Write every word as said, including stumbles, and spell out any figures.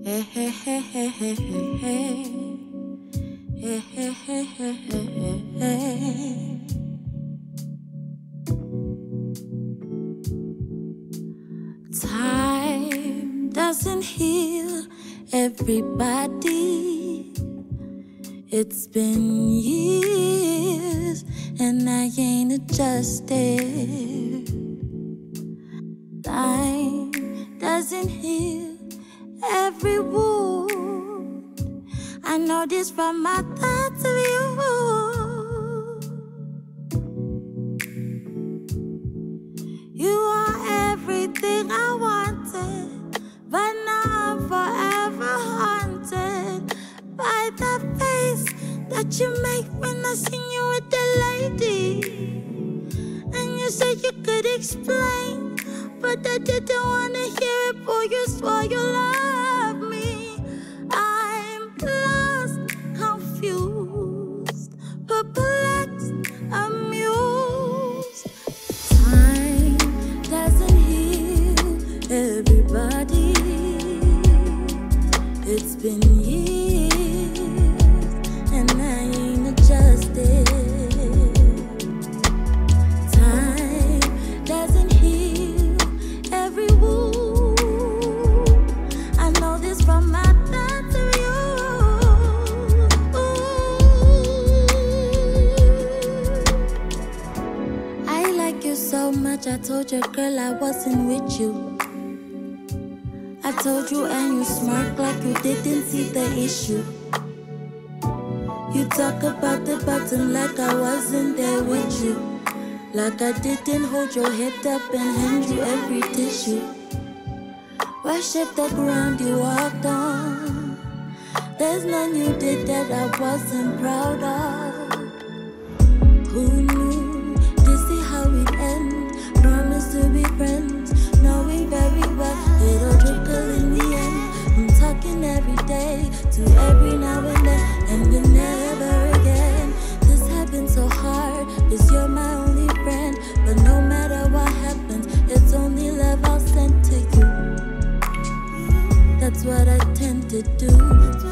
Hey, hey, hey, hey, hey, hey. Hey, hey, hey, hey, hey, hey. Time doesn't heal everybody. It's been years and I ain't adjusted. Time doesn't heal every wound. I know this from my thoughts of you. You are everything I wanted, but now I'm forever haunted by the face that you make when I seen you with the lady. And you said you could explain, but I didn't wanna hear it, boy, you swore you love me. I'm lost, confused, perplexed, amused. Time doesn't heal everybody. It's been years and I ain't adjusted. Time doesn't heal every wound. I know this from my thoughts of you. I like you so much, I told your girl I wasn't with you. I told you and you smirked like you didn't see the issue. You talk about the bottom like I wasn't there with you. Like I didn't hold your head up and hand you every tissue. Worship the ground you walked on. There's none you did that I wasn't proud of. Who knew this is how it ends? Promise to be friends, knowing very well it'll trickle in the end. I'm talking every day to every now and then, and then never again. This happened so hard, 'cause you're my only friend. But no matter what happens, it's only love I'll send to you. That's what I tend to do.